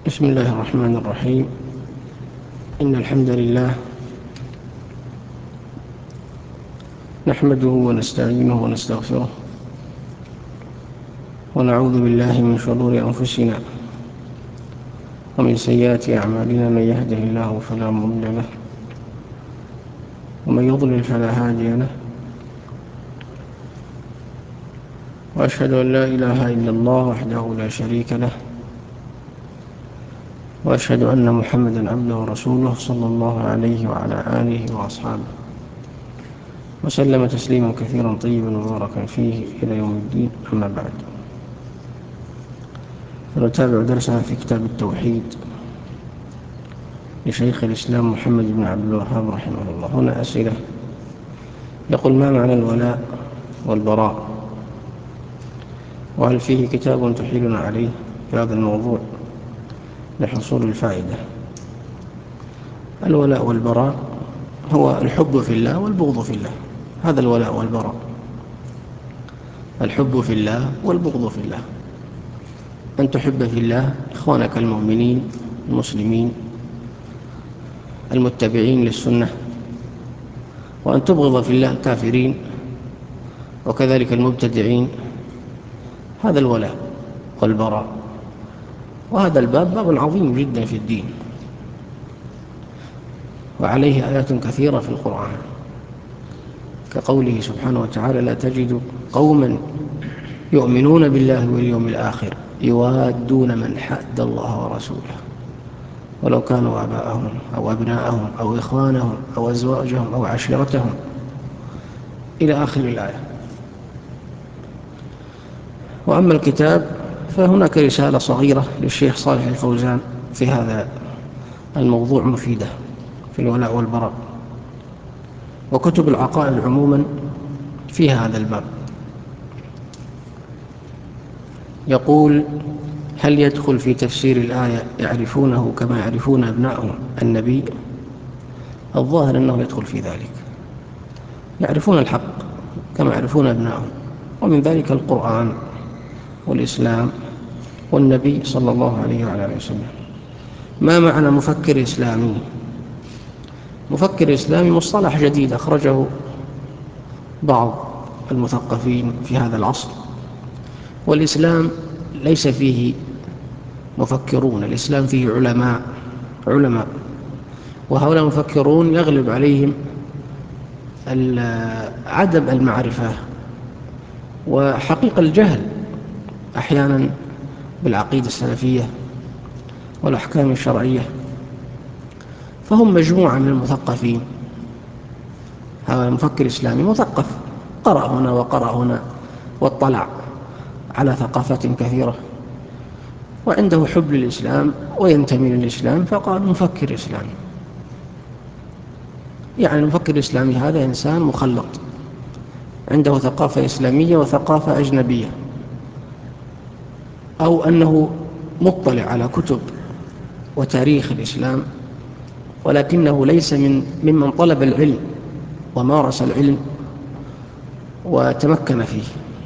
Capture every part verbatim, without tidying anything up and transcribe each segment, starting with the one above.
بسم الله الرحمن الرحيم. إن الحمد لله نحمده ونستعينه ونستغفره ونعوذ بالله من شرور أنفسنا ومن سيئات أعمالنا. من يهده الله فلا مضل له ومن يضلل فلا هادي له، وأشهد أن لا إله إلا الله وحده لا شريك له، وأشهد أن محمدًا عبده ورسوله صلى الله عليه وعلى آله وأصحابه وسلم تسليما كثيرا طيبا مباركا فيه إلى يوم الدين. أما بعد، فنتابع درسنا في كتاب التوحيد لشيخ الإسلام محمد بن عبد الوهاب رحمه الله. هنا أسئلة. يقول: ما معنى الولاء والبراء؟ وهل فيه كتاب تحيلنا عليه في هذا الموضوع لحصول الفائدة؟ الولاء والبراء هو الحب في الله والبغض في الله. هذا الولاء والبراء، الحب في الله والبغض في الله. أن تحب في الله إخوانك المؤمنين المسلمين المتبعين للسنة، وأن تبغض في الله الكافرين وكذلك المبتدعين. هذا الولاء والبراء، وهذا الباب باب عظيم جدا في الدين، وعليه آيات كثيرة في القرآن، كقوله سبحانه وتعالى: لا تجد قوما يؤمنون بالله واليوم الآخر يوادون من حاد الله ورسوله ولو كانوا آباءهم أو أبناءهم أو إخوانهم أو أزواجهم أو عشيرتهم، إلى آخر الآية. وأما الكتاب فهناك رسالة صغيرة للشيخ صالح الفوزان في هذا الموضوع مفيدة في الولاء والبراء، وكتب العقائد عموما في هذا الباب. يقول: هل يدخل في تفسير الآية يعرفونه كما يعرفون أبنائهم النبي؟ الظاهر أنه يدخل في ذلك، يعرفون الحق كما يعرفون أبنائهم، ومن ذلك القرآن والإسلام والنبي صلى الله عليه وعلى آله وسلم. ما معنى مفكر إسلامي؟ مفكر إسلامي مصطلح جديد أخرجه بعض المثقفين في هذا العصر، والإسلام ليس فيه مفكرون، الإسلام فيه علماء علماء وهؤلاء المفكرون يغلب عليهم عدم المعرفة وحقيقة الجهل أحيانا بالعقيدة السلفية والأحكام الشرعية، فهم مجموعة من المثقفين. هذا المفكر الإسلامي مثقف، قرأ هنا وقرأ هنا واطلع على ثقافات كثيرة، وعنده حب للإسلام وينتمي للإسلام، فقال مفكر إسلامي. يعني المفكر الإسلامي هذا إنسان مخلط، عنده ثقافة إسلامية وثقافة أجنبية، أو أنه مطلع على كتب وتاريخ الإسلام، ولكنه ليس من ممن طلب العلم ومارس العلم وتمكن فيه،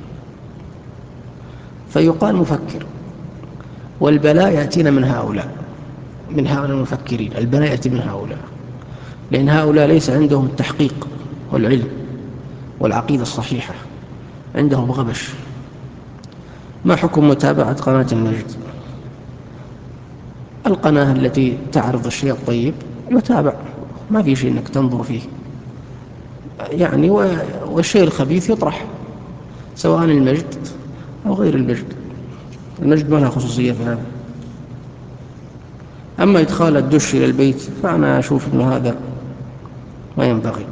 فيقال مفكر. والبلاء يأتينا من هؤلاء من هؤلاء المفكرين، البلاء يأتي من هؤلاء، لأن هؤلاء ليس عندهم التحقيق والعلم والعقيدة الصحيحة، عندهم غبش. ما حكم متابعة قناة المجد؟ القناة التي تعرض الشيء الطيب يتابع، ما في شيء أنك تنظر فيه يعني، والشيء الخبيث يطرح، سواء المجد أو غير المجد. المجد ما لها خصوصية في هذا. أما إدخال الدش إلى البيت فأنا أشوف أن هذا ما ينبغي.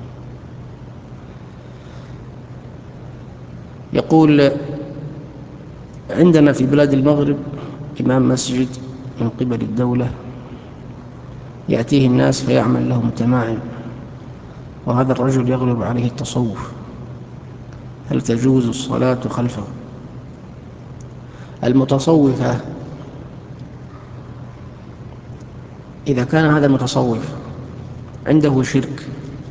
يقول: عندنا في بلاد المغرب إمام مسجد من قبل الدولة يأتيه الناس فيعمل لهم تمائم، وهذا الرجل يغلب عليه التصوف، هل تجوز الصلاة خلفه؟ المتصوفة إذا كان هذا المتصوف عنده شرك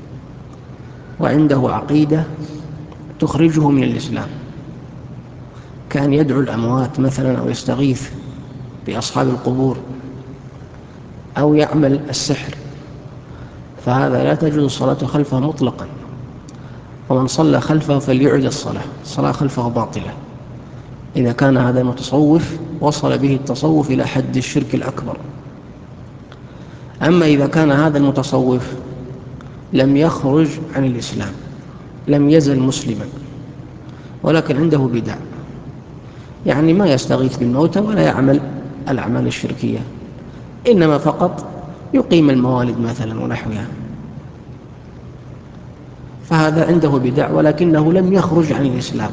وعنده عقيدة تخرجه من الإسلام، كان يدعو الأموات مثلا أو يستغيث بأصحاب القبور أو يعمل السحر، فهذا لا تجوز الصلاة خلفه مطلقا، ومن صلى خلفه فليعد الصلاة، الصلاة خلفه باطلة إذا كان هذا المتصوف وصل به التصوف إلى حد الشرك الأكبر. أما إذا كان هذا المتصوف لم يخرج عن الإسلام، لم يزل مسلما، ولكن عنده بدع، يعني ما يستغيث بالموتى ولا يعمل الأعمال الشركية، إنما فقط يقيم الموالد مثلا ونحوها، فهذا عنده بدع ولكنه لم يخرج عن الإسلام.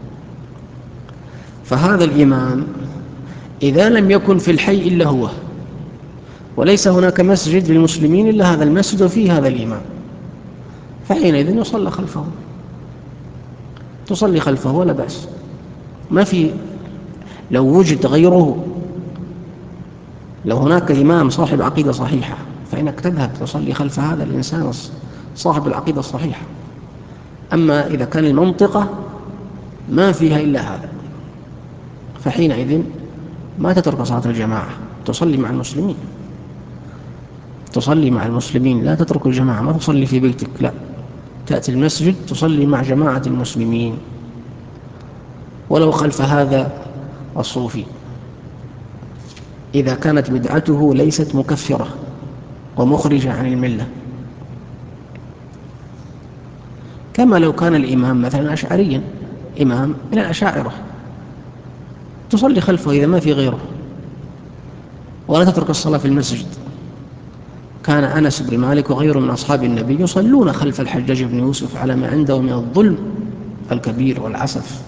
فهذا الإمام إذا لم يكن في الحي إلا هو، وليس هناك مسجد للمسلمين إلا هذا المسجد وفيه هذا الإمام، فحينئذ يصلى خلفه، تصلي خلفه ولا بأس. ما في، لو وجد غيره، لو هناك إمام صاحب عقيدة صحيحة فإنك تذهب تصلي خلف هذا الإنسان صاحب العقيدة الصحيحة. أما إذا كان المنطقة ما فيها إلا هذا، فحينئذ ما تترك صلاة الجماعة، تصلي مع المسلمين، تصلي مع المسلمين، لا تترك الجماعة، ما تصلي في بيتك، لا، تأتي المسجد تصلي مع جماعة المسلمين ولو خلف هذا الصوفي، إذا كانت بدعته ليست مكفرة ومخرجة عن الملة. كما لو كان الإمام مثلا أشعريا، إمام من الأشاعرة، تصلي خلفه إذا ما في غيره، ولا تترك الصلاة في المسجد. كان أنس بن مالك وغيره من أصحاب النبي يصلون خلف الحجاج بن يوسف على ما عنده من الظلم الكبير والعسف.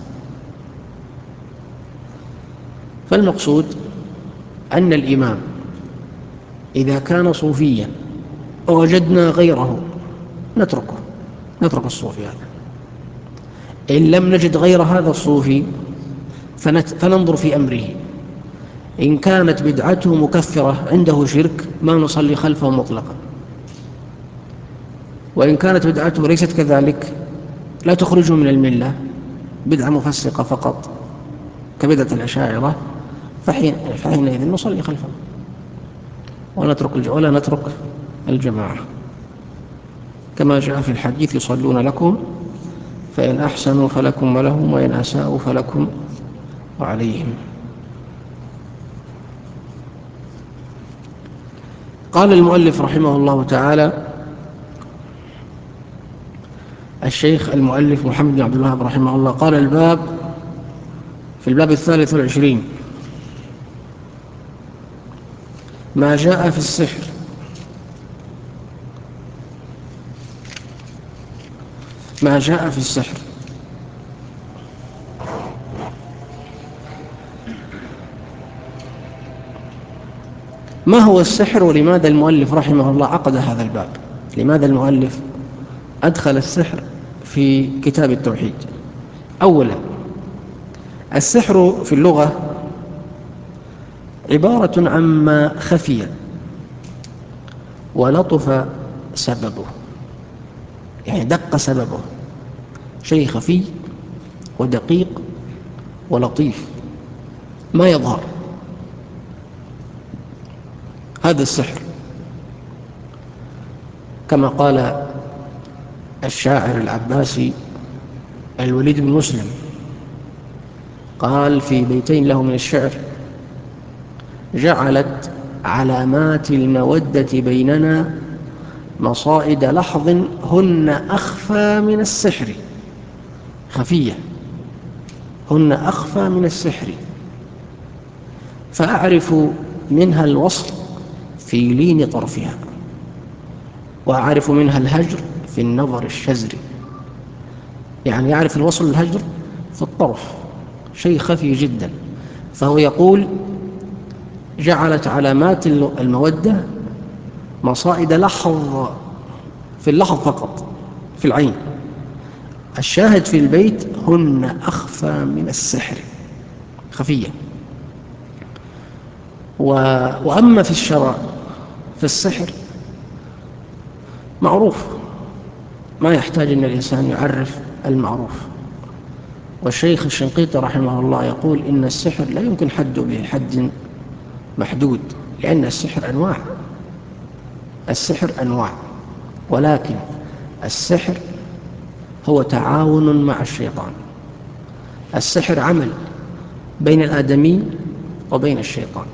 فالمقصود أن الإمام إذا كان صوفيا ووجدنا غيره نتركه، نترك الصوفي هذا. إن لم نجد غير هذا الصوفي فننظر في أمره، إن كانت بدعته مكفرة عنده شرك ما نصلي خلفه مطلقا، وإن كانت بدعته ليست كذلك لا تخرجه من الملة، بدعة مفسقة فقط كبدعة الأشاعرة، فحين فحينئذ نصلي خلفه ونترك ولا نترك الجماعة، كما جاء في الحديث يصلون لكم فإن أحسنوا فلكم ولهم وإن أساءوا فلكم وعليهم. قال المؤلف رحمه الله تعالى، الشيخ المؤلف محمد بن عبد الوهاب رحمه الله، قال الباب في الباب الثالث والعشرين ما جاء في السحر. ما جاء في السحر. ما هو السحر ولماذا المؤلف رحمه الله عقد هذا الباب؟ لماذا المؤلف أدخل السحر في كتاب التوحيد؟ أولا، السحر في اللغة عبارة عما خفي ولطف سببه، يعني دق سببه، شيء خفي ودقيق ولطيف ما يظهر، هذا السحر. كما قال الشاعر العباسي الوليد بن مسلم، قال في بيتين له من الشعر: جعلت علامات المودة بيننا مصائد لحظ هن أخفى من السحر، خفية، هن أخفى من السحر، فأعرف منها الوصل في لين طرفها، وأعرف منها الهجر في النظر الشزري، يعني يعرف الوصل الهجر في الطرف، شيء خفي جدا. فهو يقول: جعلت علامات المودة مصائد لحظ، في اللحظ فقط، في العين. الشاهد في البيت: هن أخفى من السحر، خفية. و... وأما في الشرع في السحر معروف، ما يحتاج أن الإنسان يعرف المعروف. والشيخ الشنقيطي رحمه الله يقول: إن السحر لا يمكن حد به حد محدود، لأن السحر أنواع، السحر أنواع، ولكن السحر هو تعاون مع الشيطان. السحر عمل بين الآدمي وبين الشيطان،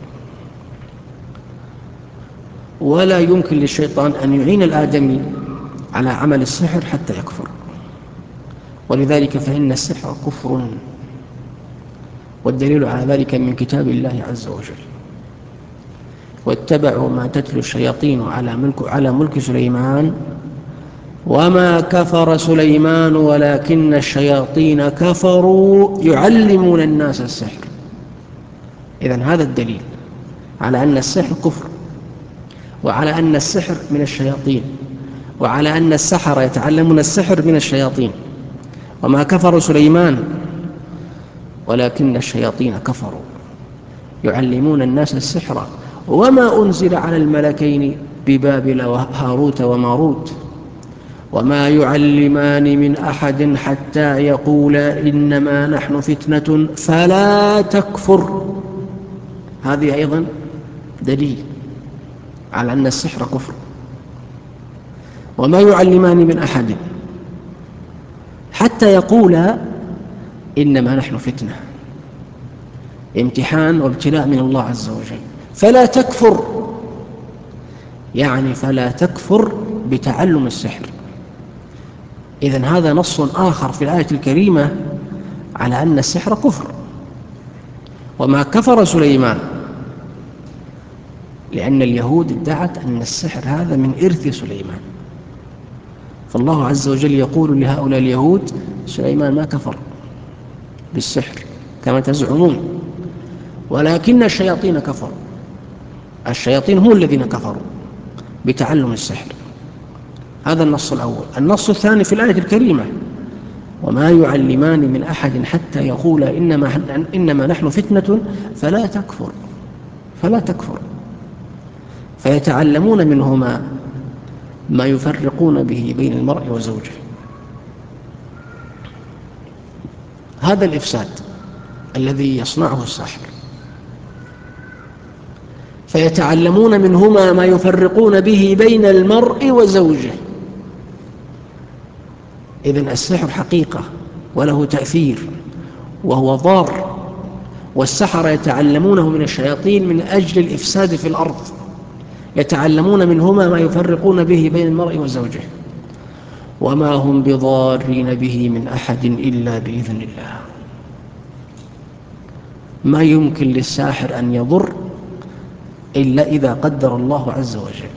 ولا يمكن للشيطان أن يعين الآدمي على عمل السحر حتى يكفر. ولذلك فإن السحر كفر، والدليل على ذلك من كتاب الله عز وجل: واتبعوا ما تتلو الشياطين على ملك, على ملك سليمان وما كفر سليمان ولكن الشياطين كفروا يعلمون الناس السحر. إذن هذا الدليل على أن السحر كفر، وعلى أن السحر من الشياطين، وعلى أن السحرة يتعلمون السحر من الشياطين. وما كفر سليمان ولكن الشياطين كفروا يعلمون الناس السحر وما أنزل على الملكين ببابل وهاروت وماروت وما يعلمان من أحد حتى يقولا إنما نحن فتنة فلا تكفر. هذه أيضا دليل على أن السحر كفر. وما يعلمان من أحد حتى يقولا إنما نحن فتنة، امتحان وابتلاء من الله عز وجل. فلا تكفر يعني فلا تكفر بتعلم السحر. إذن هذا نص آخر في الآية الكريمة على أن السحر كفر. وما كفر سليمان، لأن اليهود ادعت أن السحر هذا من إرث سليمان، فالله عز وجل يقول لهؤلاء اليهود: سليمان ما كفر بالسحر كما تزعمون ولكن الشياطين كفروا. الشياطين هم الذين كفروا بتعلم السحر. هذا النص الأول. النص الثاني في الآية الكريمة: وما يعلمان من أحد حتى يقولا إنما, إنما نحن فتنة فلا تكفر فلا تكفر فيتعلمون منهما ما يفرقون به بين المرء وزوجه. هذا الإفساد الذي يصنعه الساحر. فيتعلمون منهما ما يفرقون به بين المرء وزوجه. إذن السحر حقيقة وله تأثير وهو ضار، والسحرة يتعلمونه من الشياطين من أجل الإفساد في الأرض. يتعلمون منهما ما يفرقون به بين المرء وزوجه وما هم بضارين به من أحد إلا بإذن الله. ما يمكن للساحر أن يضر إلا إذا قدر الله عز وجل،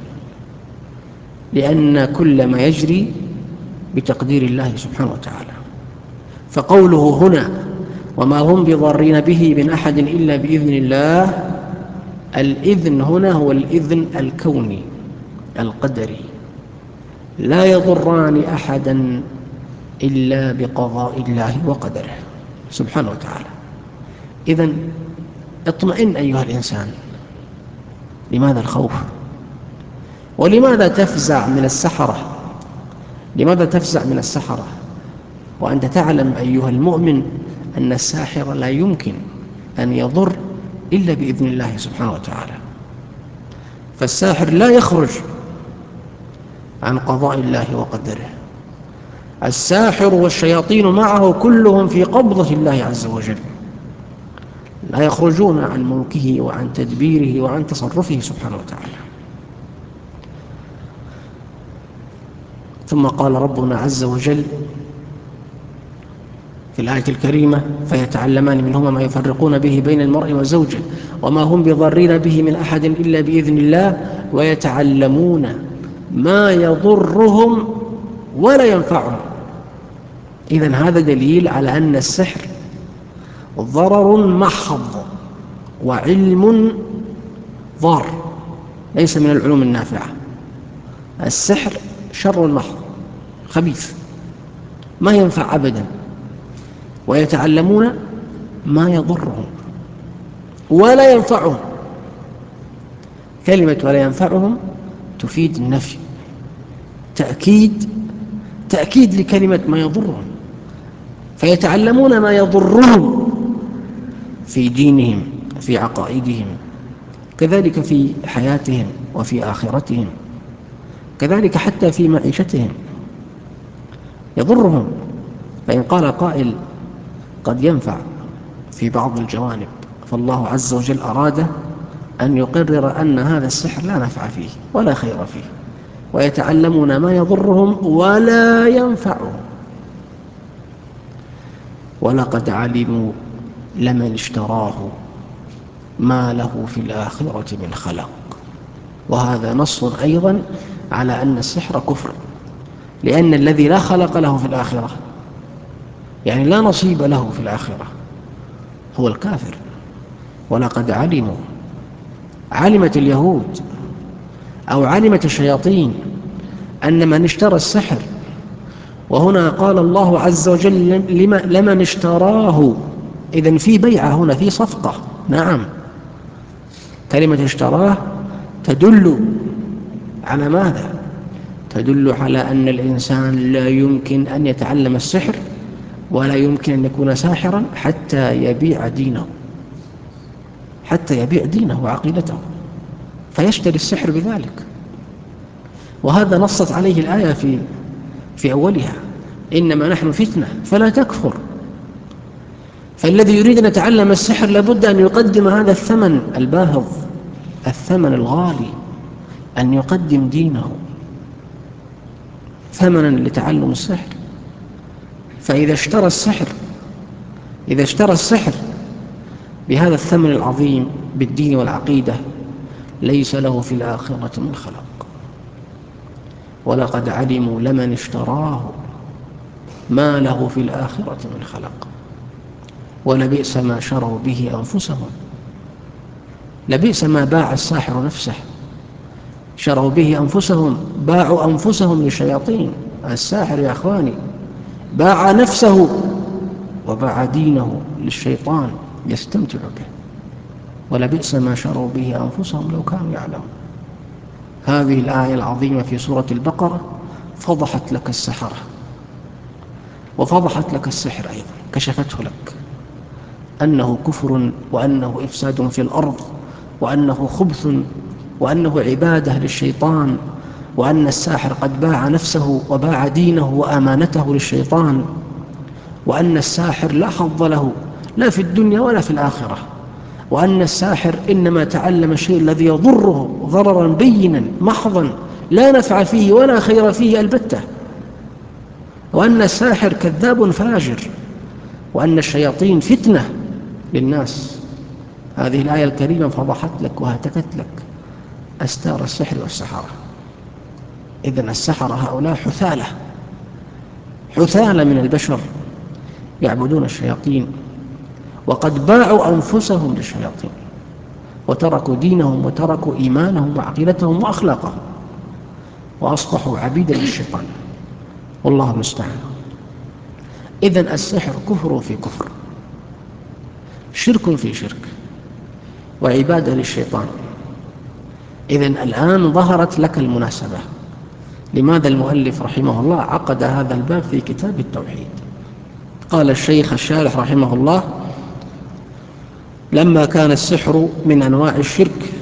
لأن كل ما يجري بتقدير الله سبحانه وتعالى. فقوله هنا: وما هم بضارين به من أحد إلا بإذن الله، الإذن هنا هو الإذن الكوني القدري، لا يضران أحدا إلا بقضاء الله وقدره سبحانه وتعالى. إذن اطمئن أيها الإنسان. لماذا الخوف؟ ولماذا تفزع من السحرة؟ لماذا تفزع من السحرة وأنت تعلم أيها المؤمن أن الساحر لا يمكن أن يضر إلا بإذن الله سبحانه وتعالى؟ فالساحر لا يخرج عن قضاء الله وقدره. الساحر والشياطين معه كلهم في قبضة الله عز وجل، لا يخرجون عن ملكه وعن تدبيره وعن تصرفه سبحانه وتعالى. ثم قال ربنا عز وجل في الآية الكريمة: فيتعلمان منهما ما يفرقون به بين المرء وزوجه وما هم بضارين به من أحد إلا بإذن الله ويتعلمون ما يضرهم ولا ينفعهم. إذن هذا دليل على أن السحر ضرر محض وعلم ضار، ليس من العلوم النافعة. السحر شر محض خبيث ما ينفع أبدا. ويتعلمون ما يضرهم ولا ينفعهم. كلمة ولا ينفعهم تفيد النفي، تأكيد تأكيد لكلمة ما يضرهم. فيتعلمون ما يضرهم في دينهم في عقائدهم كذلك في حياتهم وفي آخرتهم، كذلك حتى في معيشتهم يضرهم. فإن قال قائل قد ينفع في بعض الجوانب، فالله عز وجل أراد أن يقرر أن هذا السحر لا نفع فيه ولا خير فيه، ويتعلمون ما يضرهم ولا ينفعهم. ولقد علموا لمن اشتراه ما له في الآخرة من خلاق. وهذا نص أيضا على أن السحر كفر، لأن الذي لا خلق له في الآخرة، يعني لا نصيب له في الآخرة، هو الكافر. ولقد علموا، علمت اليهود أو علمت الشياطين أن من اشترى السحر، وهنا قال الله عز وجل لمن اشتراه، إذن في بيعة هنا، في صفقة. نعم، كلمة اشتراه تدل على ماذا؟ تدل على أن الإنسان لا يمكن أن يتعلم السحر ولا يمكن أن يكون ساحرا حتى يبيع دينه، حتى يبيع دينه وعقيدته، فيشتري السحر بذلك. وهذا نصت عليه الآية في في أولها: إنما نحن فتنة فلا تكفر. فالذي يريد أن يتعلم السحر لابد أن يقدم هذا الثمن الباهظ، الثمن الغالي، أن يقدم دينه ثمنا لتعلم السحر. فإذا اشترى السحر إذا اشترى السحر بهذا الثمن العظيم بالدين والعقيدة، ليس له في الآخرة من خلاق. ولقد علموا لمن اشتراه ما له في الآخرة من خلاق ولبئس ما شروا به أنفسهم. لبئس ما باع الساحر نفسه، شروا به أنفسهم، باعوا أنفسهم للشياطين. الساحر يا أخواني باع نفسه وباع دينه للشيطان يستمتع به. ولبئس ما شروا به أنفسهم لو كانوا يعلمون. هذه الآية العظيمة في سورة البقرة فضحت لك السحرة، وفضحت لك السحر أيضا، كشفته لك أنه كفر، وأنه إفساد في الأرض، وأنه خبث، وأنه عبادة للشيطان، وأن الساحر قد باع نفسه وباع دينه وأمانته للشيطان، وأن الساحر لا حظ له لا في الدنيا ولا في الآخرة، وأن الساحر إنما تعلم الشيء الذي يضره ضررا بينا محضا لا نفع فيه ولا خير فيه البتة، وأن الساحر كذاب فاجر، وأن الشياطين فتنة للناس. هذه الآية الكريمة فضحت لك وهتكت لك أستار السحر والسحرة. إذن السحرة هؤلاء حثالة حثالة من البشر يعبدون الشياطين، وقد باعوا أنفسهم للشياطين، وتركوا دينهم وتركوا إيمانهم وعقيدتهم وأخلاقهم، وأصبحوا عبيدا للشيطان، والله المستعان. إذن السحر كفر في كفر، شرك في شرك، وعبادة للشيطان. إذن الآن ظهرت لك المناسبة لماذا المؤلف رحمه الله عقد هذا الباب في كتاب التوحيد. قال الشيخ الشارح رحمه الله: لما كان السحر من أنواع الشرك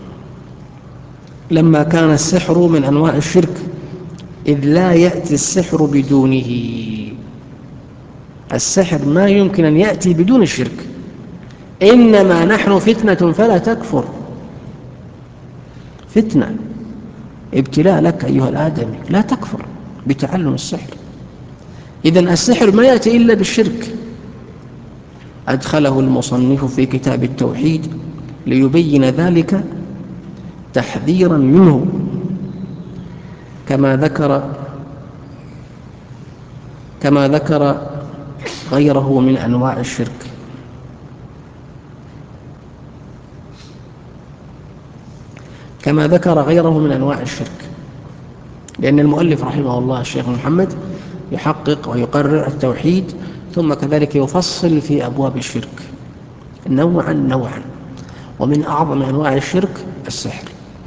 لما كان السحر من أنواع الشرك إذ لا يأتي السحر بدونه. السحر ما يمكن أن يأتي بدون الشرك. إنما نحن فتنة فلا تكفر. فتنة، ابتلاء لك أيها الآدمي، لا تكفر بتعلم السحر. إذن السحر ما يأتي إلا بالشرك. أدخله المصنف في كتاب التوحيد ليبين ذلك تحذيرا منه، كما ذكر كما ذكر غيره من أنواع الشرك. كما ذكر غيره من أنواع الشرك لأن المؤلف رحمه الله الشيخ محمد يحقق ويقرر التوحيد، ثم كذلك يفصل في أبواب الشرك نوعا نوعا. ومن أعظم أنواع الشرك السحر.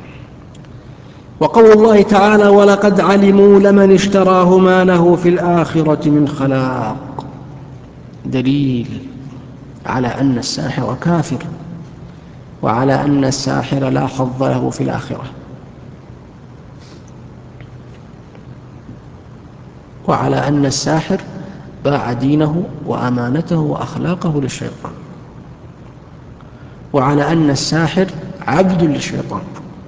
وقول الله تعالى: ولقد علموا لمن اشتراه ما له في الآخرة من خلاق، دليل على أن الساحر كافر وعلى أن الساحر لا حظ له في الآخرة، وعلى أن الساحر باع دينه وأمانته وأخلاقه للشيطان، وعلى أن الساحر عبد للشيطان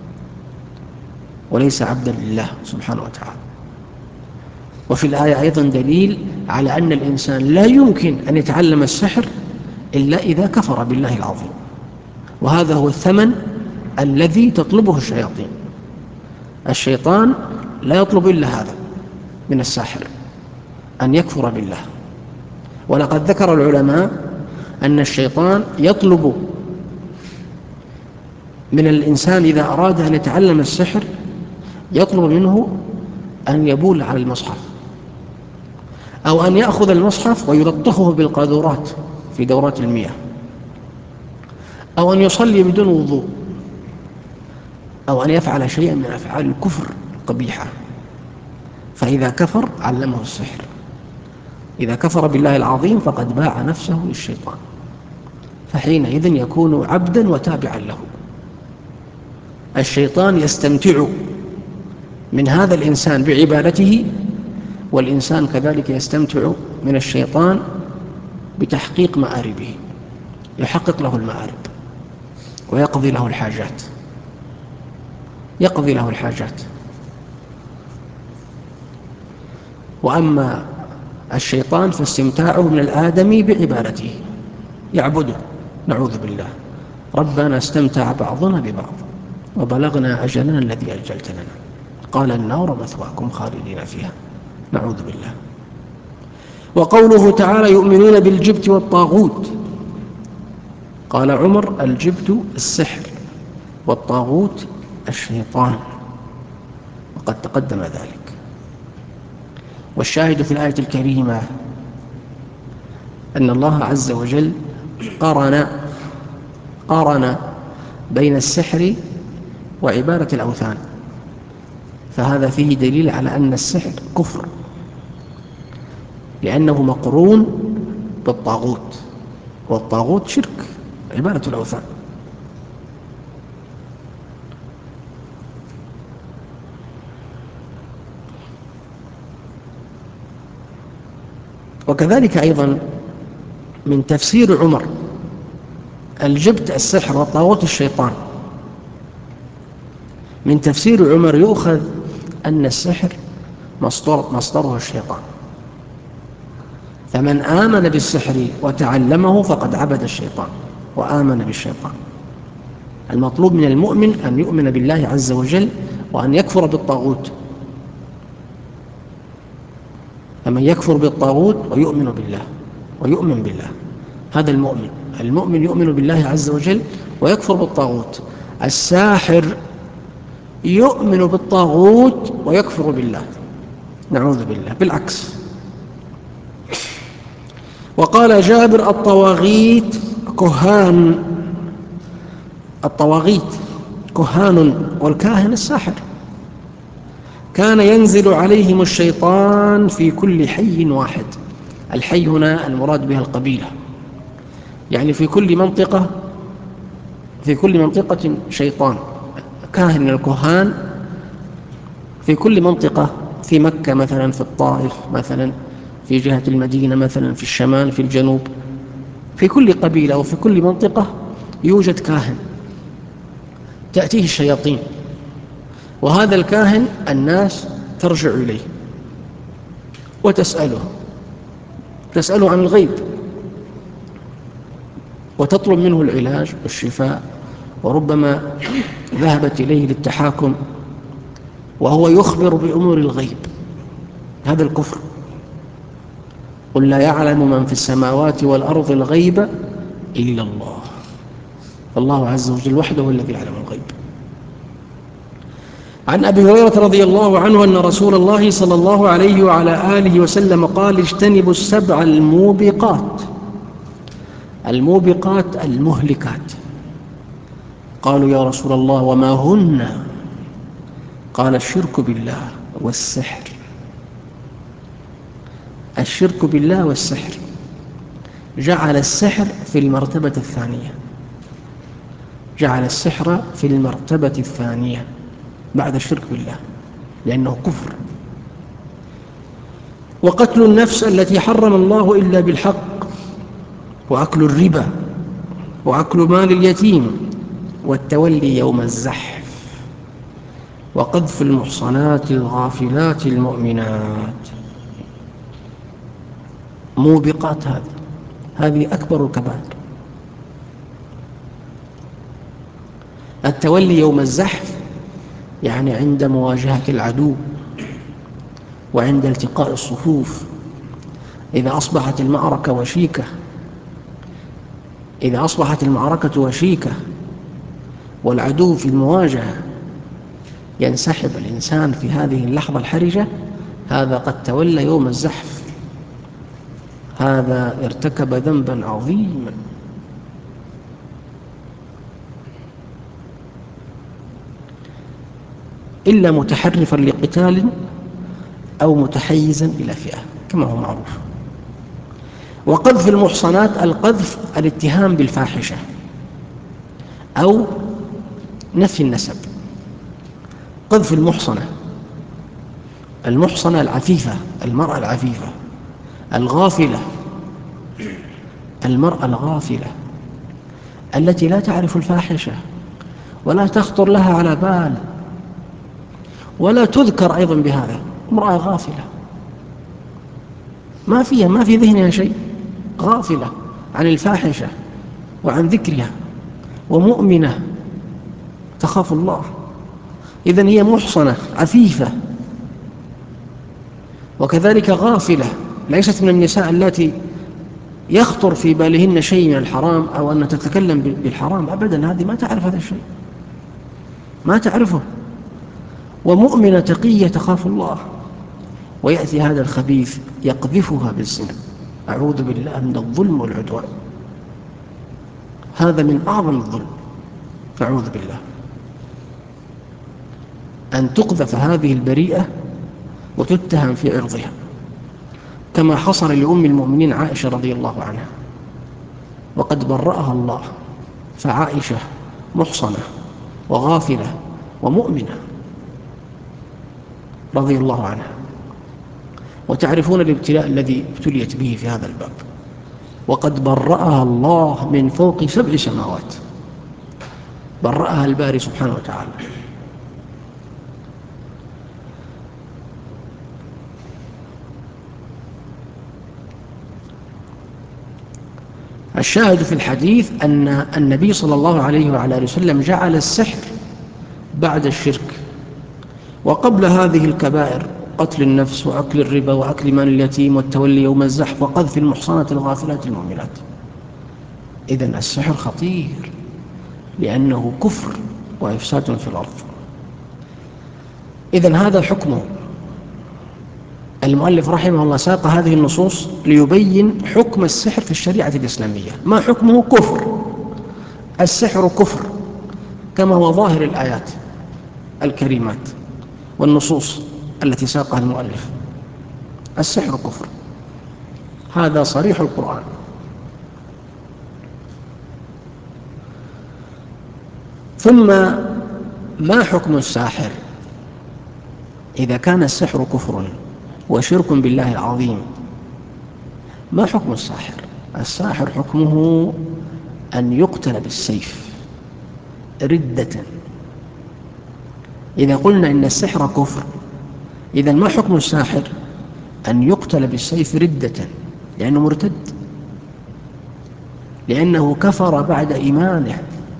وليس عبدا لله سبحانه وتعالى. وفي الآية أيضا دليل على أن الإنسان لا يمكن أن يتعلم السحر إلا إذا كفر بالله العظيم، وهذا هو الثمن الذي تطلبه الشياطين. الشيطان لا يطلب إلا هذا من الساحر، أن يكفر بالله. ولقد ذكر العلماء أن الشيطان يطلب من الإنسان إذا أراد أن يتعلم السحر، يطلب منه أن يبول على المصحف، أو أن يأخذ المصحف ويلطخه بالقاذورات في دورات المياه، أو أن يصلي بدون وضوء، أو أن يفعل شيئا من أفعال الكفر القبيحة. فإذا كفر علمه السحر. إذا كفر بالله العظيم فقد باع نفسه للشيطان، فحينئذ يكون عبدا وتابعا له. الشيطان يستمتع من هذا الإنسان بعبادته، والإنسان كذلك يستمتع من الشيطان بتحقيق مآربه، يحقق له المآرب ويقضي له الحاجات يقضي له الحاجات وأما الشيطان فاستمتاعه من الآدمي بعبادته، يعبده. نعوذ بالله. ربنا استمتع بعضنا ببعض وبلغنا أجلنا الذي أجلت لنا، قال النار مثواكم خالدين فيها. نعوذ بالله. وقوله تعالى يؤمنون بالجبت والطاغوت، قال عمر الجبت السحر والطاغوت الشيطان، وقد تقدم ذلك. والشاهد في الآية الكريمة أن الله عز وجل قارن قارن بين السحر وعبادة الأوثان، فهذا فيه دليل على أن السحر كفر، لأنه مقرون بالطاغوت، والطاغوت شرك، عبادة الأوثان. وكذلك أيضا من تفسير عمر الجبت السحر والطاغوت الشيطان، من تفسير عمر يؤخذ أن السحر مصدر مصدره الشيطان، فمن آمن بالسحر وتعلمه فقد عبد الشيطان وآمن بالشيطان. المطلوب من المؤمن أن يؤمن بالله عز وجل وأن يكفر بالطاغوت، فمن يكفر بالطاغوت ويؤمن بالله ويؤمن بالله هذا المؤمن. المؤمن يؤمن بالله عز وجل ويكفر بالطاغوت. الساحر يؤمن بالطاغوت ويكفر بالله، نعوذ بالله، بالعكس. وقال جابر الطواغيت كهان، الطواغيت كهان، والكاهن الساحر، كان ينزل عليهم الشيطان في كل حي واحد. الحي هنا المراد بها القبيلة، يعني في كل منطقة في كل منطقة شيطان، كاهن من الكهان في كل منطقة، في مكة مثلا، في الطائف مثلا، في جهة المدينة مثلا، في الشمال، في الجنوب، في كل قبيلة وفي كل منطقة يوجد كاهن تأتيه الشياطين، وهذا الكاهن الناس ترجع إليه وتسأله تسأله عن الغيب، وتطلب منه العلاج والشفاء، وربما ذهبت إليه للتحاكم، وهو يخبر بأمور الغيب. هذا الكفر. قل لا يعلم من في السماوات والأرض الغيب إلا الله، فالله عز وجل وحده الذي يعلم الغيب. عن أبي هريرة رضي الله عنه أن رسول الله صلى الله عليه وعلى آله وسلم قال اجتنبوا السبع الموبقات. الموبقات المهلكات. قالوا يا رسول الله وما هن؟ قال الشرك بالله والسحر. الشرك بالله والسحر، جعل السحر في المرتبة الثانية، جعل السحر في المرتبة الثانية بعد الشرك بالله لأنه كفر. وقتل النفس التي حرم الله إلا بالحق، وأكل الربا، وأكل مال اليتيم، والتولي يوم الزحف، وقذف المحصنات الغافلات المؤمنات. موبقات هذه هذه أكبر الكبائر. التولي يوم الزحف يعني عند مواجهة العدو وعند التقاء الصفوف، إذا أصبحت المعركة وشيكة إذا أصبحت المعركة وشيكة والعدو في المواجهة، ينسحب الإنسان في هذه اللحظة الحرجة، هذا قد تولى يوم الزحف، هذا ارتكب ذنبا عظيما. إلا متحرفا لقتال أو متحيزا إلى فئة كما هو معروف. وقذف المحصنات، القذف الاتهام بالفاحشة أو نفي النسب. قذف المحصنة، المحصنة العفيفة، المرأة العفيفة، الغافلة، المرأة الغافلة التي لا تعرف الفاحشة ولا تخطر لها على بال ولا تذكر أيضا بهذا، امرأة غافلة ما فيها ما في ذهنها شيء، غافلة عن الفاحشة وعن ذكرها، ومؤمنة تخاف الله. إذن هي محصنة عفيفة، وكذلك غافلة، ليست من النساء التي يخطر في بالهن شيء من الحرام أو أن تتكلم بالحرام أبدا، هذه ما تعرف هذا الشيء، ما تعرفه، ومؤمنة تقية تخاف الله. ويأتي هذا الخبيث يقذفها بالزنا، أعوذ بالله من الظلم والعدوان، هذا من أعظم الظلم، أعوذ بالله، أن تقذف هذه البريئة وتتهم في عرضها، كما حصل لأم المؤمنين عائشة رضي الله عنها، وقد برأها الله، فعائشة محصنة وغافلة ومؤمنة رضي الله عنها. وتعرفون الابتلاء الذي ابتليت به في هذا الباب، وقد برأها الله من فوق سبع سماوات، برأها الباري سبحانه وتعالى. الشاهد في الحديث أن النبي صلى الله عليه وعلى آله وسلم جعل السحر بعد الشرك، وقبل هذه الكبائر: قتل النفس، وأكل الربا، وأكل مال اليتيم، والتولي يوم الزحف، وقذف المحصنات الغافلات المؤمنات. إذن السحر خطير لأنه كفر وإفساد في الأرض. إذن هذا حكمه. المؤلف رحمه الله ساق هذه النصوص ليبين حكم السحر في الشريعة الإسلامية. ما حكمه؟ كفر، السحر كفر كما هو ظاهر الآيات الكريمات والنصوص التي ساقها المؤلف، السحر كفر، هذا صريح القرآن. ثم ما حكم الساحر؟ إذا كان السحر كفر وشرك بالله العظيم، ما حكم الساحر؟ الساحر حكمه أن يقتل بالسيف ردة. إذا قلنا إن السحر كفر، إذن ما حكم الساحر؟ أن يقتل بالسيف ردة، لأنه مرتد، لأنه كفر بعد إيمانه،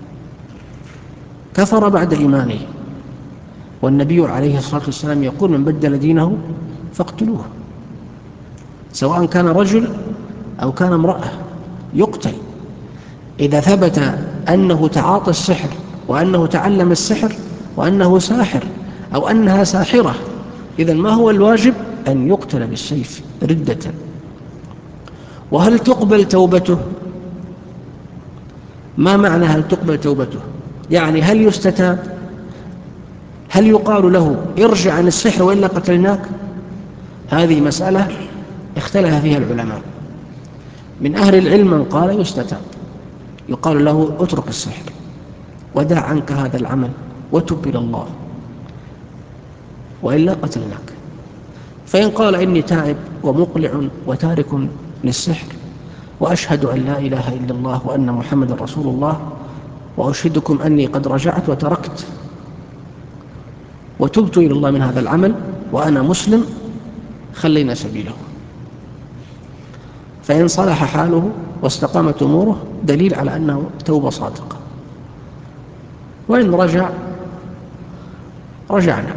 كفر بعد إيمانه. والنبي عليه الصلاة والسلام يقول: من بدل دينه فاقتلوه، سواء كان رجل أو كان امرأة يقتل. إذا ثبت أنه تعاطى السحر وأنه تعلم السحر وأنه ساحر أو أنها ساحرة، إذن ما هو الواجب؟ أن يقتل بالسيف ردة. وهل تقبل توبته؟ ما معنى هل تقبل توبته؟ يعني هل يستتاب؟ هل يقال له ارجع عن السحر وإلا قتلناك؟ هذه مسألة اختلف فيها العلماء. من أهل العلم من قال يستتاب، يقال له اترك السحر، ودع عنك هذا العمل وتب إلى الله، وإلا قتلناك. فإن قال إني تائب ومقلع وتارك للسحر وأشهد أن لا إله إلا الله وأن محمد رسول الله وأشهدكم أني قد رجعت وتركت وتبت إلى الله من هذا العمل وأنا مسلم، خلينا سبيله. فإن صلح حاله واستقامت أموره دليل على أنه توبة صادقة. وإن رجع رجعنا.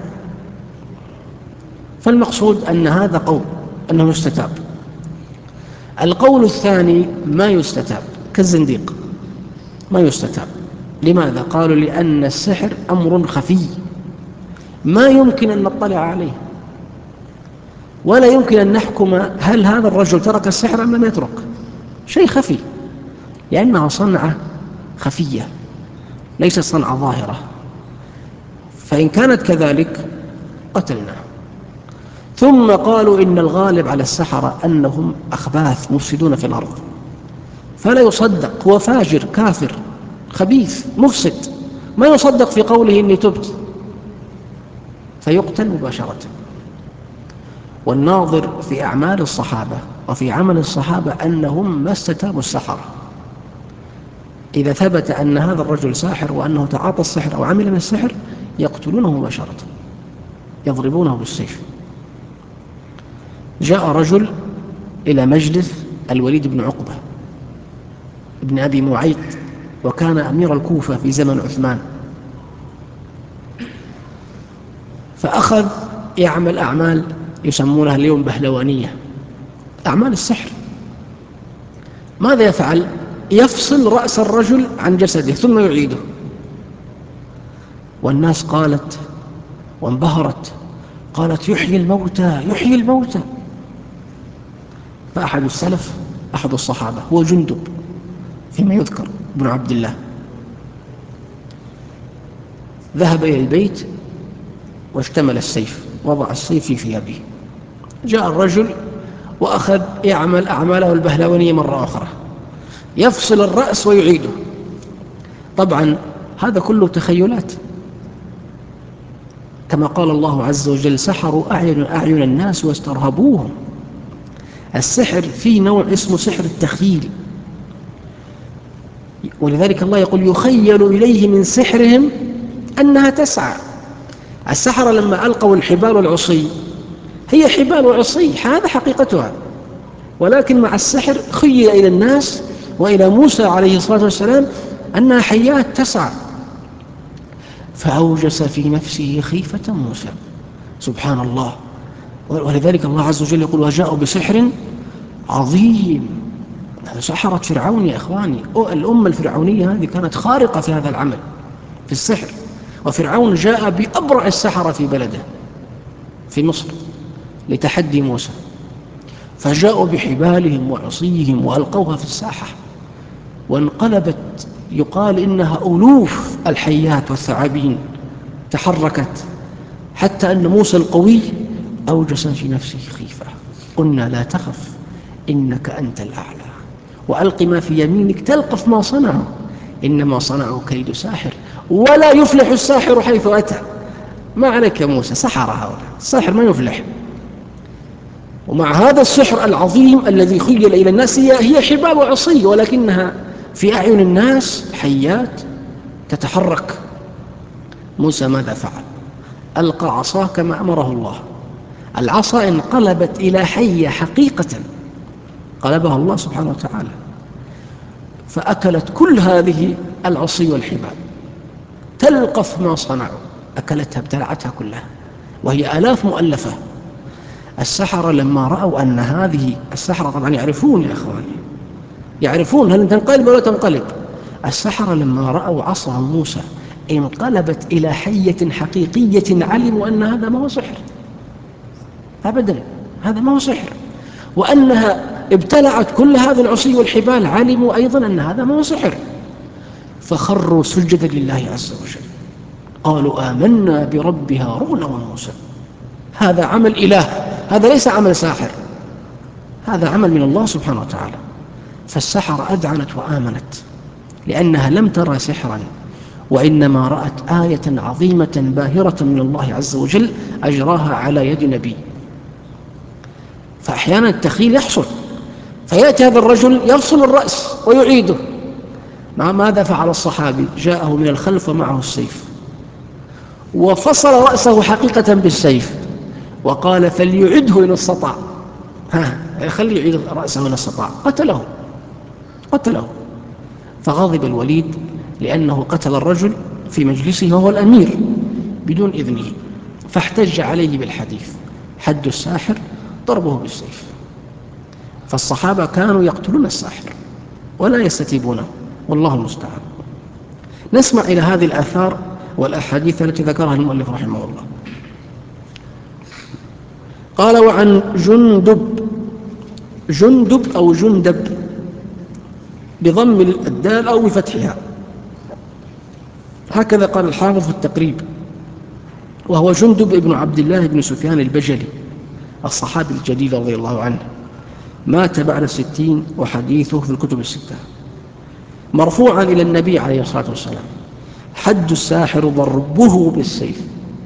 فالمقصود أن هذا قول أنه يستتاب. القول الثاني ما يستتاب كالزنديق، ما يستتاب. لماذا؟ قالوا لأن السحر أمر خفي ما يمكن أن نطلع عليه، ولا يمكن أن نحكم هل هذا الرجل ترك السحر أم لم يترك. شيء خفي، لأنه صنعة خفية ليست صنعة ظاهرة. فإن كانت كذلك قتلنا. ثم قالوا إن الغالب على السحرة أنهم أخباث مفسدون في الأرض، فلا يصدق، هو فاجر كافر خبيث مفسد، ما يصدق في قوله إني تبت، فيقتل مباشرة. والناظر في أعمال الصحابة وفي عمل الصحابة أنهم ما استتابوا السحرة. إذا ثبت أن هذا الرجل ساحر وأنه تعاطى السحر أو عمل من السحر يقتلونه مباشرة، يضربونه بالسيف. جاء رجل إلى مجلس الوليد بن عقبة ابن أبي معيط، وكان أمير الكوفة في زمن عثمان، فأخذ يعمل أعمال يسمونها اليوم بهلوانية، أعمال السحر. ماذا يفعل؟ يفصل رأس الرجل عن جسده ثم يعيده. والناس قالت وانبهرت، قالت يحيي الموتى يحيي الموتى. فأحد السلف أحد الصحابة هو جندب فيما يذكر ابن عبد الله، ذهب إلى البيت واشتمل السيف، وضع السيف في ثيابه. جاء الرجل وأخذ يعمل أعماله البهلوانية مرة أخرى، يفصل الرأس ويعيده. طبعا هذا كله تخيلات، كما قال الله عز وجل سحروا أعين أعين الناس واسترهبوهم. السحر في نوع اسمه سحر التخيل، ولذلك الله يقول يخيل إليه من سحرهم أنها تسعى. السحرة لما ألقوا الحبال والعصي هي حبال وعصي، هذا حقيقتها، ولكن مع السحر خيل إلى الناس وإلى موسى عليه الصلاة والسلام أنها حيات تسعى، فأوجس في نفسه خيفة موسى. سبحان الله. ولذلك الله عز وجل يقول وجاءوا بسحر عظيم. هذا سحرة فرعون يا إخواني، الأمة الفرعونية هذه كانت خارقة في هذا العمل في السحر. وفرعون جاء بأبرع السحرة في بلده في مصر لتحدي موسى، فجاءوا بحبالهم وعصيهم وألقوها في الساحة، وانقلبت يقال إنها ألوف الحيات والثعابين تحركت، حتى أن موسى القوي أوجس في نفسه خيفة. قلنا لا تخف إنك أنت الأعلى وألق ما في يمينك تلقف ما صنعوا إنما صنعوا كيد ساحر ولا يفلح الساحر حيث أتى. ما عليك يا موسى، سحر هؤلاء، الساحر ما يفلح. ومع هذا السحر العظيم الذي خيل إلى الناس هي حبال وعصي، ولكنها في أعين الناس حيات تتحرك. موسى ماذا فعل؟ ألقى عصاه كما أمره الله، العصا انقلبت إلى حية حقيقة قلبها الله سبحانه وتعالى، فأكلت كل هذه العصي والحبال تلقف ما صنعوا، أكلتها ابتلعتها كلها، وهي آلاف مؤلفة. السحرة لما رأوا أن هذه السحرة طبعا يعرفون يا أخواني، يعرفون هل تنقلب ولا تنقلب. السحرة لما رأوا عصا موسى انقلبت إلى حية حقيقية علموا أن هذا ما هو سحر أبدا، هذا ما هو سحر، وأنها ابتلعت كل هذا العصي والحبال علموا أيضا أن هذا ما هو سحر، فخروا سجدا لله عز وجل قالوا آمنا برب هارون وموسى. هذا عمل إله، هذا ليس عمل ساحر، هذا عمل من الله سبحانه وتعالى. فالسحر أذعنت وآمنت لأنها لم ترى سحرا وإنما رأت آية عظيمة باهرة من الله عز وجل أجراها على يد نبي. فأحيانا التخيل يحصل، فيأتي هذا الرجل يفصل الرأس ويعيده. مع ماذا فعل الصحابي؟ جاءه من الخلف ومعه السيف وفصل رأسه حقيقة بالسيف، وقال فليعده إن استطاع، ها خلي يعيد رأسه إن استطاع. قتله قتله فغضب الوليد لأنه قتل الرجل في مجلسه وهو الأمير بدون إذنه، فاحتج عليه بالحديث: حد الساحر ضربه بالسيف. فالصحابة كانوا يقتلون الساحر ولا يستتيبونه، والله المستعان. نسمع إلى هذه الآثار والأحاديث التي ذكرها المؤلف رحمه الله. قال: وعن جندب، جندب أو جندب بضم الدال أو بفتحها، هكذا قال الحافظ في التقريب، وهو جندب ابن عبد الله بن سفيان البجلي الصحابي الجليل رضي الله عنه، مات بعد الستين وحديثه في الكتب الستة، مرفوعا إلى النبي عليه الصلاة والسلام: حد الساحر ضربه بالسيف.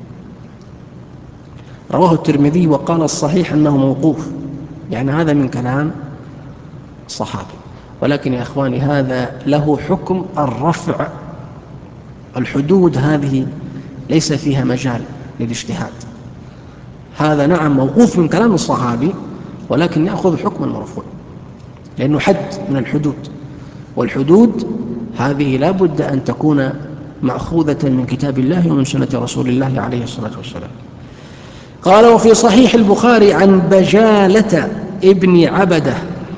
رواه الترمذي وقال الصحيح أنه موقوف، يعني هذا من كلام الصحابي، ولكن يا أخواني هذا له حكم الرفع. الحدود هذه ليس فيها مجال للاجتهاد، هذا نعم موقوف من كلام الصحابي، ولكن يأخذ حكم المرفوع لأنه حد من الحدود، والحدود هذه لا بد أن تكون مأخوذة من كتاب الله ومن سنة رسول الله عليه الصلاة والسلام. قال: وفي صحيح البخاري عن بجالة ابن عبدة،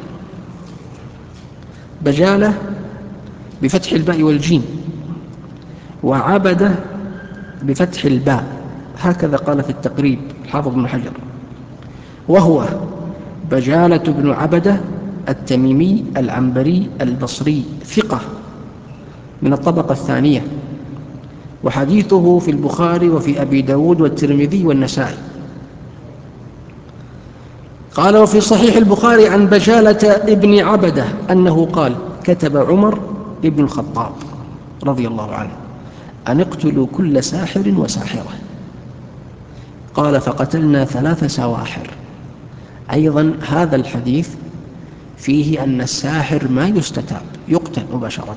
بجالة بفتح الباء والجيم، وعبدة بفتح الباء، هكذا قال في التقريب الحافظ بن حجر، وهو بجالة بن عبدة التميمي العنبري البصري، ثقة من الطبقة الثانية، وحديثه في البخاري وفي أبي داود والترمذي والنسائي. قال: وفي صحيح البخاري عن بجالة ابن عبدة أنه قال: كتب عمر ابن الخطاب رضي الله عنه أن اقتلوا كل ساحر وساحرة. قال: فقتلنا ثلاث سواحر. أيضا هذا الحديث فيه أن الساحر ما يستتاب، يقتل مباشرة،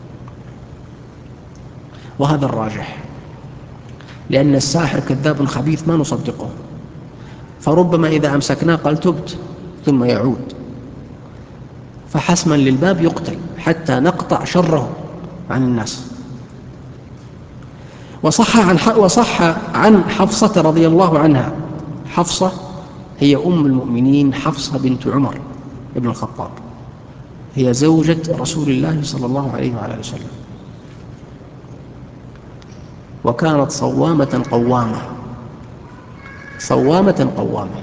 وهذا الراجح، لأن الساحر كذاب خبيث ما نصدقه، فربما إذا أمسكناه قال تبت ثم يعود، فحسما للباب يقتل حتى نقطع شره عن الناس. وصح عن وصح عن حفصة رضي الله عنها، حفصة هي أم المؤمنين حفصة بنت عمر بن الخطاب، هي زوجة رسول الله صلى الله عليه وعلى وسلم، وكانت صوامة قوامة، صوامة قوامة.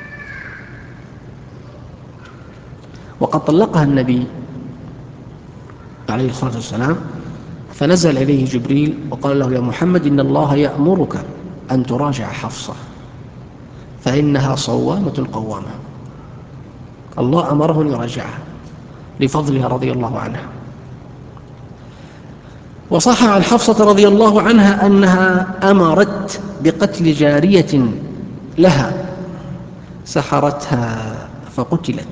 وقد طلقها النبي عليه الصلاة والسلام، فنزل إليه جبريل وقال له: يا محمد إن الله يأمرك أن تراجع حفصة فإنها صوامة قوامة. الله أمره أن يراجعها لفضلها رضي الله عنها. وصح عن حفصة رضي الله عنها أنها أمرت بقتل جارية لها سحرتها فقتلت.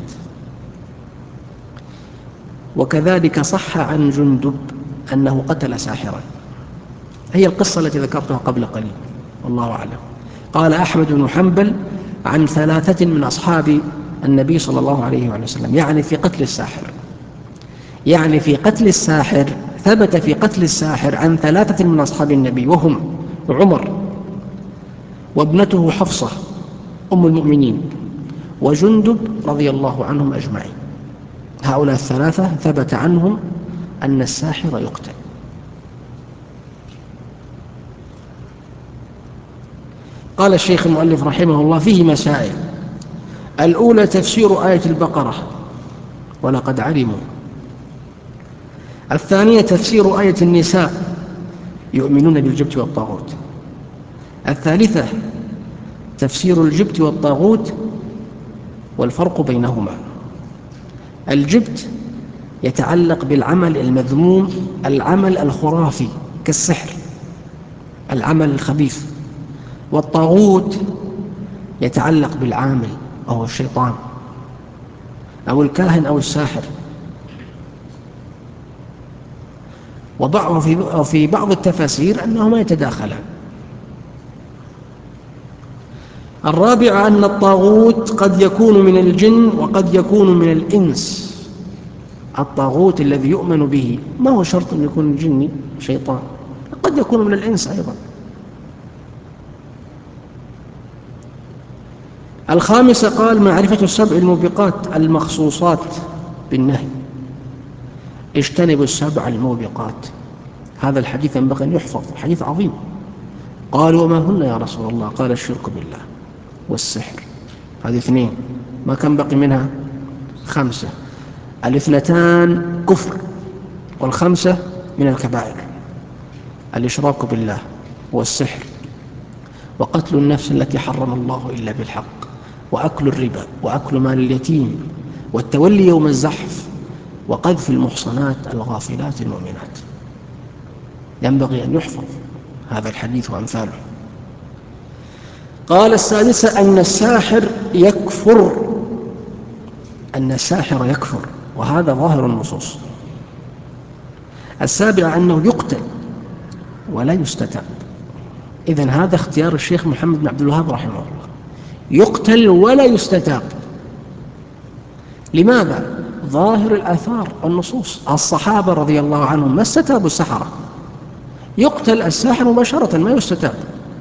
وكذلك صح عن جندب أنه قتل ساحرا، هي القصة التي ذكرتها قبل قليل والله أعلم. قال أحمد بن حنبل عن ثلاثة من أصحاب النبي صلى الله عليه وسلم، يعني في قتل الساحر، يعني في قتل الساحر، ثبت في قتل الساحر عن ثلاثة من أصحاب النبي، وهم عمر وابنته حفصة أم المؤمنين وجندب رضي الله عنهم أجمعين. هؤلاء الثلاثة ثبت عنهم أن الساحر يقتل. قال الشيخ المؤلف رحمه الله: فيه مسائل. الأولى تفسير آية البقرة ولقد علموا. الثانية تفسير آية النساء يؤمنون بالجبت والطاغوت. الثالثة تفسير الجبت والطاغوت والفرق بينهما. الجبت يتعلق بالعمل المذموم، العمل الخرافي كالسحر، العمل الخبيث. والطاغوت يتعلق بالعامل أو الشيطان أو الكاهن أو الساحر. وضعه في في بعض التفاسير أنهما يتداخلان. الرابع أن الطاغوت قد يكون من الجن وقد يكون من الإنس. الطاغوت الذي يؤمن به ما هو شرط أن يكون جني شيطان، قد يكون من الإنس أيضا. الخامسة قال معرفة السبع الموبقات المخصوصات بالنهي. اجتنبوا السبع الموبقات. هذا الحديث ينبغي أن يحفظ، حديث عظيم. قالوا وما هن يا رسول الله؟ قال الشرك بالله والسحر. هذه اثنين، ما كان بقي منها؟ خمسة. الاثنتان كفر، والخمسة من الكبائر: الإشراك بالله والسحر وقتل النفس التي حرم الله إلا بالحق وأكل الربا وأكل مال اليتيم والتولي يوم الزحف وقذف المحصنات الغافلات المؤمنات. ينبغي أن يحفظ هذا الحديث وأمثاله. قال السادسة أن الساحر يكفر، أن الساحر يكفر، وهذا ظاهر النصوص. السابعة أنه يقتل ولا يستتاب. إذن هذا اختيار الشيخ محمد بن عبد الوهاب رحمه الله، يقتل ولا يستتاب. لماذا؟ ظاهر الآثار والنصوص. الصحابة رضي الله عنهم ما استتابوا السحرة. يقتل الساحر مباشرة ما يستتاب.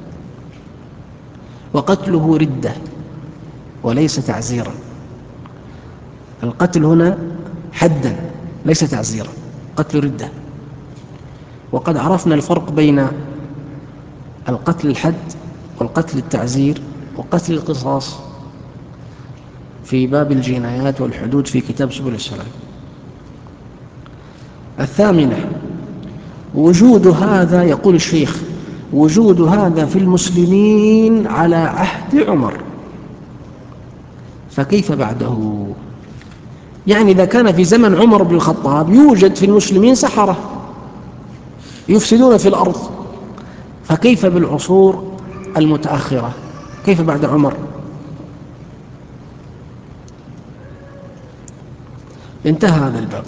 وقتله ردة وليس تعزيرا. القتل هنا حدا ليس تعزيرا، قتل ردة. وقد عرفنا الفرق بين القتل الحد والقتل التعزير وقتل القصاص في باب الجنايات والحدود في كتاب سبل السلام. الثامنة وجود هذا، يقول الشيخ، وجود هذا في المسلمين على عهد عمر، فكيف بعده؟ يعني إذا كان في زمن عمر بن الخطاب يوجد في المسلمين سحرة يفسدون في الأرض، فكيف بالعصور المتأخرة؟ كيف بعد عمر؟ انتهى هذا الباب.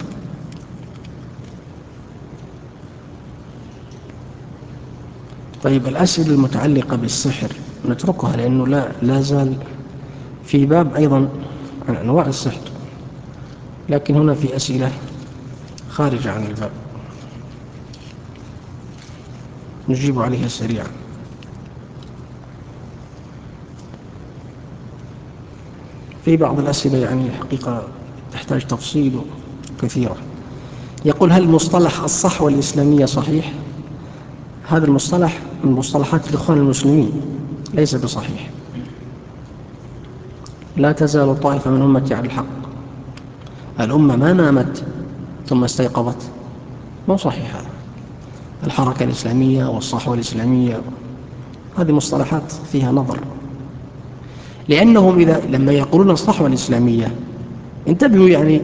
طيب الأسئلة المتعلقة بالسحر نتركها، لأنه لا, لا زال في باب أيضا عن أنواع السحر، لكن هنا في أسئلة خارجة عن الباب نجيب عليها سريعا. في بعض الأسئلة يعني حقيقة تحتاج تفصيل كثيرة. يقول هل مصطلح الصحوة الإسلامية صحيح؟ هذا المصطلح من مصطلحات الإخوان المسلمين، ليس بصحيح. لا تزال طائفة من أمتي على الحق. الأمة ما نامت ثم استيقظت، ما صحيح هذا. الحركة الإسلامية والصحوة الإسلامية هذه مصطلحات فيها نظر، لأنهم إذا لما يقولون الصحوة الإسلامية انتبهوا يعني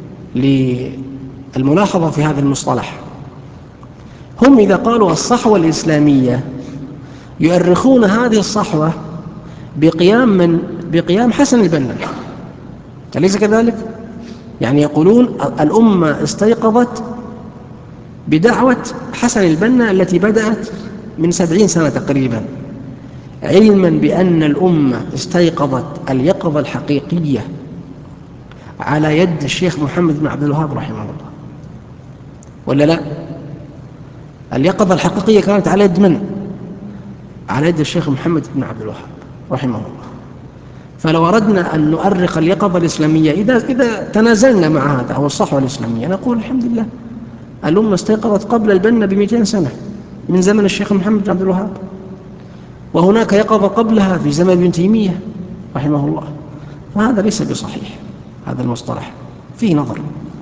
للملاحظة في هذا المصطلح. هم إذا قالوا الصحوة الإسلامية يؤرخون هذه الصحوة بقيام من بقيام حسن البنا، أليس كذلك؟ يعني يقولون الأمة استيقظت بدعوة حسن البنا التي بدأت من سبعين سنة تقريبا، علما بأن الأمة استيقظت اليقظة الحقيقية على يد الشيخ محمد بن عبد الوهاب رحمه الله، ولا لا؟ اليقظة الحقيقية كانت على يد من؟ على يد الشيخ محمد بن عبد الوهاب رحمه الله. فلو أردنا أن نؤرخ اليقظة الإسلامية، إذا, إذا تنازلنا مع هذا أو الصحوة الإسلامية، نقول الحمد لله الأمة استيقظت قبل البنا بمئتين سنة من زمن الشيخ محمد بن عبد الوهاب، وهناك يقظة قبلها في زمن ابن تيمية رحمه الله. فهذا ليس بصحيح، هذا المصطلح فيه نظر.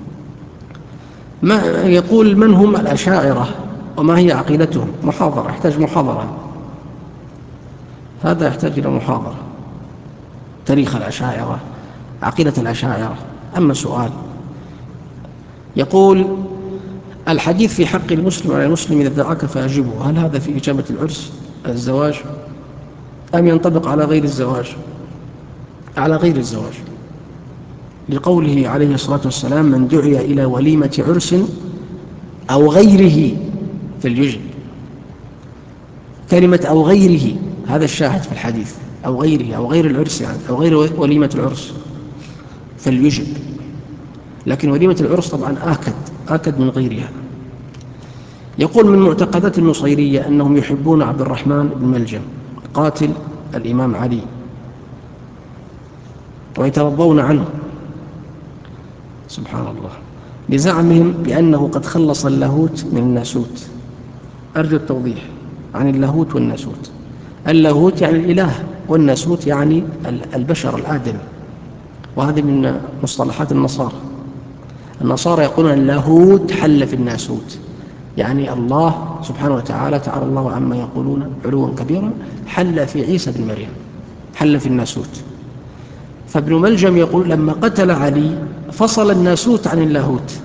ما يقول من هم الأشاعرة وما هي عقيدتهم؟ محاضرة، يحتاج محاضرة، هذا يحتاج إلى محاضرة. تاريخ الأشاعرة، عقيدة الأشاعرة. أما سؤال يقول الحديث في حق المسلم على المسلم إذا دعاك فأجبه، هل هذا في إجابة العرس الزواج أم ينطبق على غير الزواج؟ على غير الزواج، لقوله عليه الصلاة والسلام: من دعي إلى وليمة عرس أو غيره فليجب. كلمة أو غيره هذا الشاهد في الحديث، أو غيره، أو غير العرس يعني، أو غير وليمة العرس فليجب. لكن وليمة العرس طبعا آكد آكد من غيرها. يقول: من معتقدات النصيرية أنهم يحبون عبد الرحمن بن ملجم قاتل الإمام علي ويترضون عنه، سبحان الله، لزعمهم بأنه قد خلص اللاهوت من الناسوت. أرجو التوضيح عن اللاهوت والناسوت. اللاهوت يعني الإله، والناسوت يعني البشر الآدمي، وهذه من مصطلحات النصارى. النصارى يقولون اللاهوت حل في الناسوت، يعني الله سبحانه وتعالى تعالى الله عما يقولون علوا كبيرا، حل في عيسى بن مريم، حل في الناسوت. فابن ملجم يقول: لما قتل علي فصل الناسوت عن اللاهوت.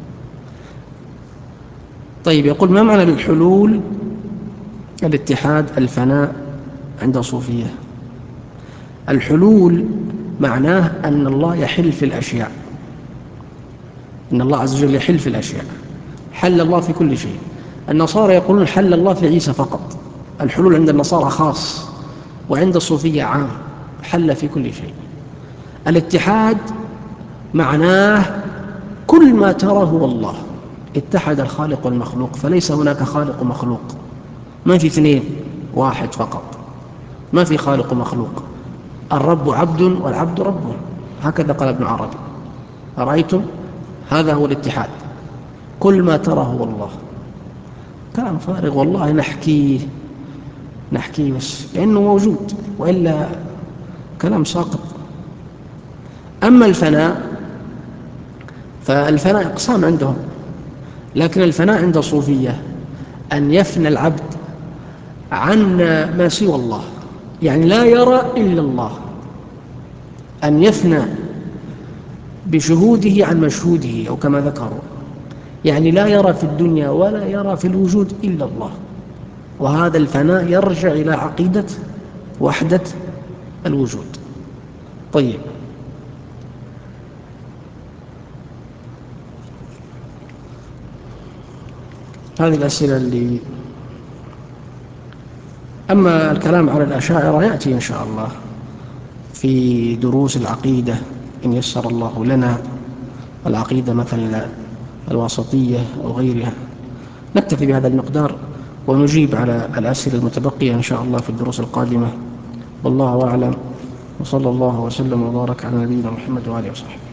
طيب، يقول: ما معنى الحلول، الاتحاد، الفناء عند صوفية؟ الحلول معناه أن الله يحل في الأشياء، إن الله عز وجل يحل في الأشياء، حل الله في كل شيء. النصارى يقولون حل الله في عيسى فقط. الحلول عند النصارى خاص، وعند الصوفية عام، حل في كل شيء. الاتحاد معناه كل ما ترى هو الله، اتحد الخالق والمخلوق، فليس هناك خالق ومخلوق، ما في اثنين، واحد فقط، ما في خالق ومخلوق. الرب عبد والعبد رب، هكذا قال ابن عربي. أرأيتم؟ هذا هو الاتحاد، كل ما ترى هو الله. كلام فارغ والله، نحكيه نحكيه بس لأنه موجود، وإلا كلام ساقط. أما الفناء فالفناء أقسام عندهم، لكن الفناء عند الصوفية أن يفنى العبد عن ما سوى الله، يعني لا يرى إلا الله، أن يفنى بشهوده عن مشهوده، أو كما ذكروا، يعني لا يرى في الدنيا ولا يرى في الوجود إلا الله. وهذا الفناء يرجع إلى عقيدة وحدة الوجود. طيب، هذه الأسئلة اللي أما الكلام على الأشاعرة يأتي إن شاء الله في دروس العقيدة إن يسر الله لنا، العقيدة مثلا الواسطية أو غيرها. نكتفي بهذا المقدار ونجيب على الأسئلة المتبقية إن شاء الله في الدروس القادمة. والله أعلم، وصلى الله وسلم وبارك على نبينا محمد وآله وصحبه.